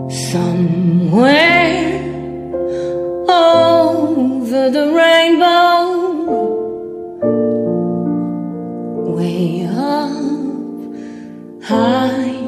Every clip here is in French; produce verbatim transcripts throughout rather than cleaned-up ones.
Somewhere over the rainbow, way up high,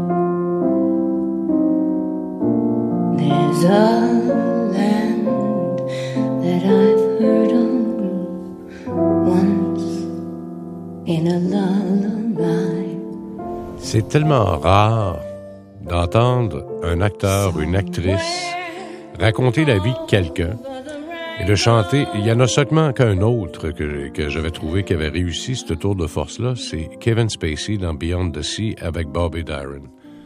there's a land that I've heard of once in a lullaby. C'est tellement rare d'entendre un acteur ou une actrice raconter la vie de quelqu'un et de chanter. Il y en a seulement qu'un autre que, que j'avais trouvé qui avait réussi ce tour de force-là, c'est Kevin Spacey dans Beyond the Sea avec Bobby Darin.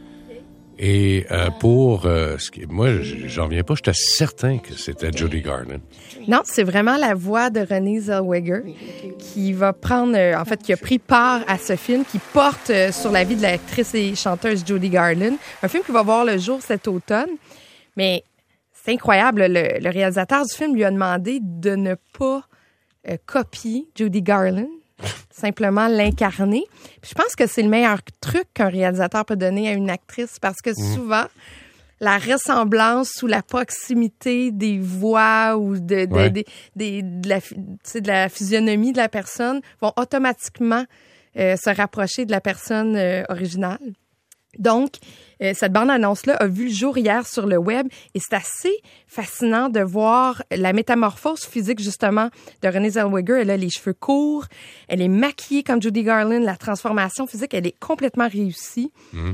Et euh, pour... Euh, ce qui, moi, j'en viens pas, j'étais certain que c'était Judy Garland. Non, c'est vraiment la voix de Renée Zellweger qui va prendre... Euh, en fait, qui a pris part à ce film qui porte euh, sur la vie de l'actrice et chanteuse Judy Garland. Un film qui va voir le jour cet automne. Mais c'est incroyable. Le, le réalisateur du film lui a demandé de ne pas euh, copier Judy Garland, simplement l'incarner. Puis je pense que c'est le meilleur truc qu'un réalisateur peut donner à une actrice parce que mmh. souvent, la ressemblance ou la proximité des voix ou de, de, ouais. de, de, de, de, la, de la physionomie de la personne vont automatiquement euh, se rapprocher de la personne euh, originale. Donc, euh, cette bande-annonce-là a vu le jour hier sur le web et c'est assez fascinant de voir la métamorphose physique, justement, de Renée Zellweger. Elle a les cheveux courts, elle est maquillée comme Judy Garland, la transformation physique, elle est complètement réussie. Mmh.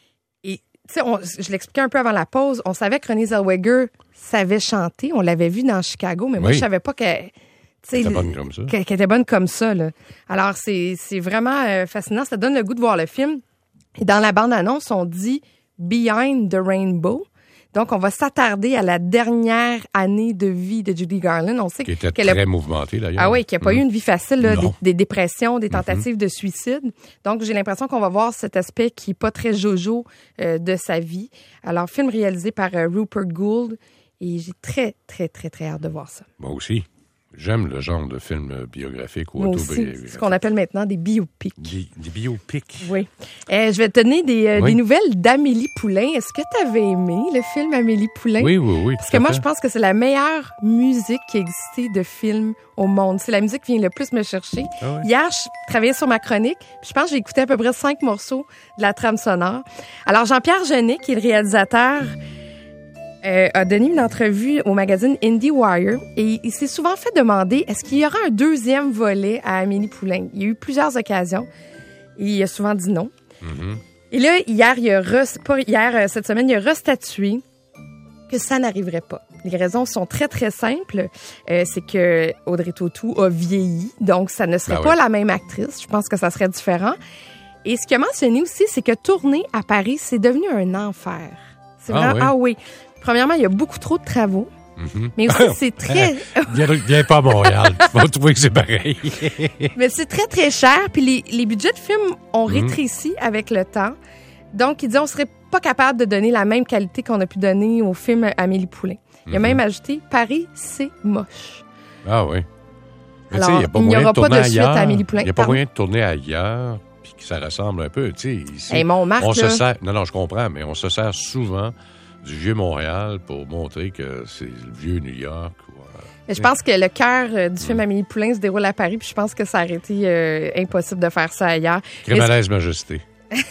Et, tu sais, je l'expliquais un peu avant la pause, on savait que Renée Zellweger savait chanter, on l'avait vu dans Chicago, mais moi, oui. je savais pas qu'elle... Qu'elle était bonne comme ça. Qu'elle, qu'elle était bonne comme ça, là. Alors, c'est, c'est vraiment euh, fascinant, ça donne le goût de voir le film. Et dans la bande-annonce, on dit « Behind the Rainbow ». Donc, on va s'attarder à la dernière année de vie de Judy Garland. On sait qui était qu'elle très a... mouvementée, d'ailleurs. Ah oui, qui n'a pas mmh. eu une vie facile, là, des, des dépressions, des tentatives mmh. de suicide. Donc, j'ai l'impression qu'on va voir cet aspect qui n'est pas très jojo euh, de sa vie. Alors, film réalisé par euh, Rupert Gould. Et j'ai très, très, très, très hâte de voir ça. Moi aussi. J'aime le genre de film biographique ou Moi autobiographique. aussi, ce qu'on appelle maintenant des biopics. Des, des biopics. Oui. Euh, je vais te donner des, euh, oui. des nouvelles d'Amélie Poulain. Est-ce que tu avais aimé le film Amélie Poulain? Oui, oui, oui. Parce que moi, je pense que c'est la meilleure musique qui a existé de film au monde. C'est la musique qui vient le plus me chercher. Ah oui. Hier, je travaillais sur ma chronique. Puis je pense que j'ai écouté à peu près cinq morceaux de la trame sonore. Alors, Jean-Pierre Jeunet, qui est le réalisateur... Euh, a donné une entrevue au magazine IndieWire et il s'est souvent fait demander est-ce qu'il y aura un deuxième volet à Amélie Poulain. Il y a eu plusieurs occasions et il a souvent dit non. Mm-hmm. Et là, hier, il a re, pas hier, cette semaine, il a restatué que ça n'arriverait pas. Les raisons sont très, très simples. Euh, c'est que Audrey Tautou a vieilli, donc ça ne serait ah pas oui. la même actrice. Je pense que ça serait différent. Et ce qu'il a mentionné aussi, c'est que tourner à Paris, c'est devenu un enfer. C'est ah, vraiment... oui. Ah oui. Premièrement, il y a beaucoup trop de travaux. Mm-hmm. Mais aussi, c'est très... viens, viens pas à Montréal. Tu vas trouver que c'est pareil. Mais c'est très, très cher. Puis les, les budgets de films ont rétréci mm-hmm. avec le temps. Donc, il dit on serait pas capable de donner la même qualité qu'on a pu donner au film Amélie Poulain. Il a mm-hmm. même ajouté « Paris, c'est moche ». Ah oui. Mais alors, y a pas il n'y aura pas de suite ailleurs. à Amélie Poulain. Il n'y a pas Pardon? moyen de tourner ailleurs puis que ça ressemble un peu. Tu sais, ici, hey, Montmartre, on là. se sert... Non, non, je comprends, mais on se sert souvent... du vieux Montréal pour montrer que c'est le vieux New York. Ou, euh, Mais je pense que le cœur euh, du film Amélie Poulain se déroule à Paris, puis je pense que ça aurait été euh, impossible de faire ça ailleurs. Crémalaise Majesté.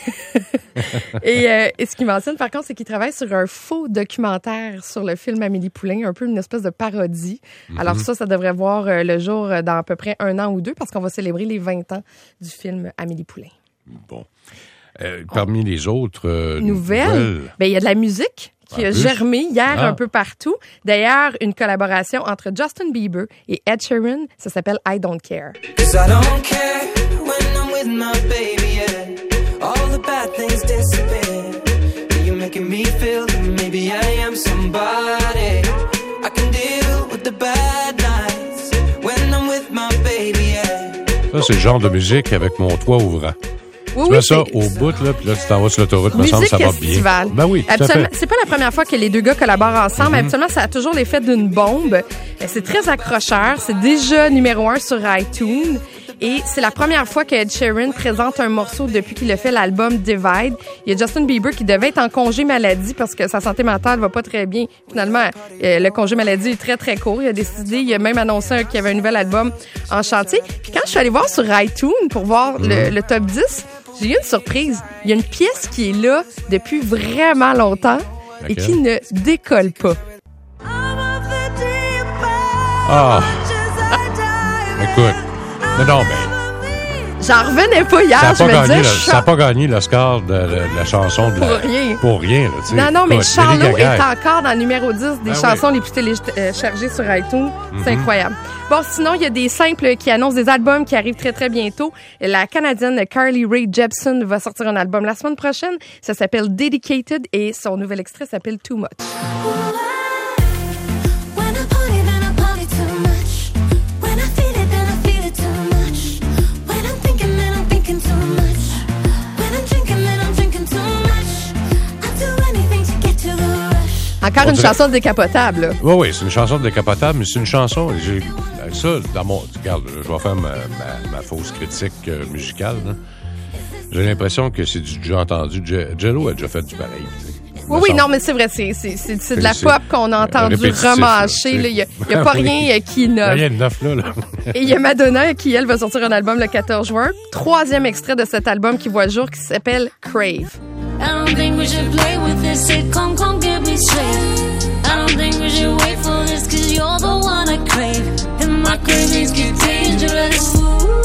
et, euh, et ce qu'il mentionne, par contre, c'est qu'il travaille sur un faux documentaire sur le film Amélie Poulain, un peu une espèce de parodie. Mm-hmm. Alors ça, ça devrait voir euh, le jour dans à peu près un an ou deux, parce qu'on va célébrer les vingt ans du film Amélie Poulain. Bon. Euh, parmi oh. les autres euh, nouvelles, nouvelles... Ben, il y a de la musique qui a germé hier ah. un peu partout. D'ailleurs, une collaboration entre Justin Bieber et Ed Sheeran, ça s'appelle I Don't Care. I don't care when I'm with my baby, yeah. All the bad things disappear. You're making me feel that maybe I am somebody. I can deal with the bad nights when I'm with my baby, yeah. Ça, c'est le genre de musique avec mon toit ouvrant. Oui, tu mets oui, ça c'est... au bout, là, puis là, tu t'en vas sur l'autoroute, me semble que ça va bien. Ben oui, tout à fait. C'est pas la première fois que les deux gars collaborent ensemble. Mm-hmm. Habituellement, ça a toujours l'effet d'une bombe. C'est très accrocheur. C'est déjà numéro un sur iTunes. Et c'est la première fois que Ed Sheeran présente un morceau depuis qu'il a fait l'album Divide. Il y a Justin Bieber qui devait être en congé maladie parce que sa santé mentale va pas très bien. Finalement, euh, le congé maladie est très, très court. Il a décidé, il a même annoncé qu'il y avait un nouvel album en chantier. Puis quand je suis allée voir sur iTunes pour voir mm. le, le top dix, j'ai eu une surprise. Il y a une pièce qui est là depuis vraiment longtemps okay. et qui ne décolle pas. Ah! Écoute, mais non, mais... J'en revenais pas hier, ça a pas je me gagné, disais... le, ça n'a pas gagné le score de, de, de la chanson de pour la... rien. Pour rien, là, tu sais. Non, non, mais Écoute, Charlot est encore dans le numéro dix des ben chansons oui. les plus téléchargées sur iTunes. C'est mm-hmm. incroyable. Bon, sinon, il y a des simples qui annoncent des albums qui arrivent très, très bientôt. La Canadienne Carly Rae Jepsen va sortir un album la semaine prochaine. Ça s'appelle Dedicated et son nouvel extrait s'appelle Too Much. Encore On une dirait... chanson décapotable. Oui, oui, c'est une chanson décapotable, mais c'est une chanson... J'ai... Ça, dans mon... Regarde, je vais faire ma, ma, ma fausse critique euh, musicale. Là. J'ai l'impression que c'est du déjà entendu. Jello a déjà fait du pareil. Oui, oui, non, mais c'est vrai, c'est, c'est, c'est, c'est de la pop qu'on a entendu remâcher. Il n'y a, y a pas rien qui innove. Rien de neuf, là. là. Et il y a Madonna qui, elle, va sortir un album le quatorze juin. Troisième extrait de cet album qui voit le jour qui s'appelle Crave. I don't think we should play with this sitcom, come get me straight. I don't think we should wait for this, cause you're the one I crave. And my cravings get dangerous.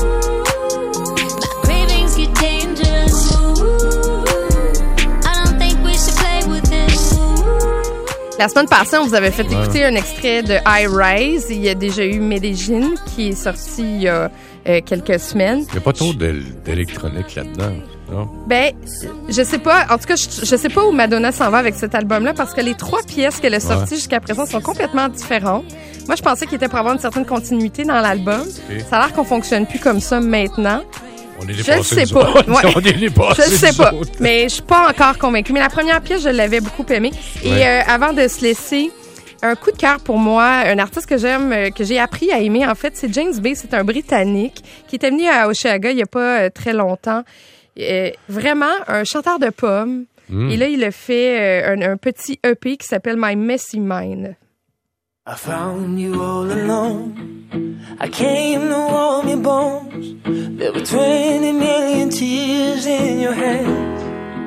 My cravings get dangerous. I don't think we should play with this. La semaine passée, on vous avait fait écouter ouais. un extrait de I Rise. Il y a déjà eu Medellin qui est sorti il y a euh, quelques semaines. Il n'y a pas trop d'électronique là-dedans. Non? Ben, je sais pas. En tout cas, je, je sais pas où Madonna s'en va avec cet album-là parce que les trois pièces qu'elle a sorties ouais. jusqu'à présent sont complètement différentes. Moi, je pensais qu'il était pour avoir une certaine continuité dans l'album. Okay. Ça a l'air qu'on fonctionne plus comme ça maintenant. On est je ne sais pas. Ouais. On est je ne sais pas. Autres. Mais je suis pas encore convaincue. Mais la première pièce, je l'avais beaucoup aimée. Et ouais. euh, avant de se laisser, un coup de cœur pour moi, un artiste que j'aime, que j'ai appris à aimer, en fait, c'est James Bay. C'est un Britannique qui était venu à Osheaga il y a pas euh, très longtemps. Euh, vraiment un chanteur de pommes. Mm. Et là, il a fait euh, un, un petit E P qui s'appelle My Messy Mind. I found you all alone. I came to warm your bones. There were twenty million tears in your hands.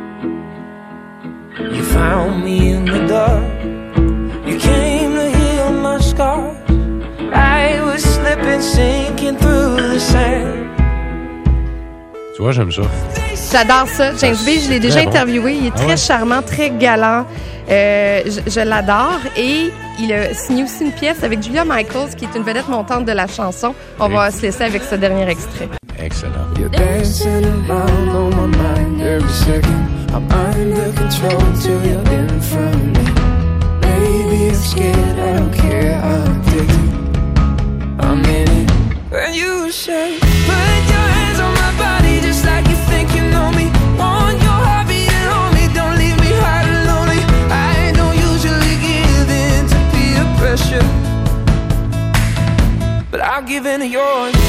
You found me in the dark. You came to heal my scars. I was slipping, sinking through the sand. Tu vois, j'aime ça. J'adore ça. James Bay, je l'ai déjà bon. interviewé. Il est ah très ouais. charmant, très galant. Euh, je, je l'adore. Et il a signé aussi une pièce avec Julia Michaels, qui est une vedette montante de la chanson. On oui. va se laisser avec ce dernier extrait. Excellent. You're dancing around on my mind every second. I'm under control till you're in front of me. Maybe I'm scared, I don't care, I'm addicted. I'm in it. When you say, put your hands on my body just like you think you know me. Want your heartbeat and hold me, don't leave me hard and lonely. I don't usually give in to peer pressure, but I'll give in to yours.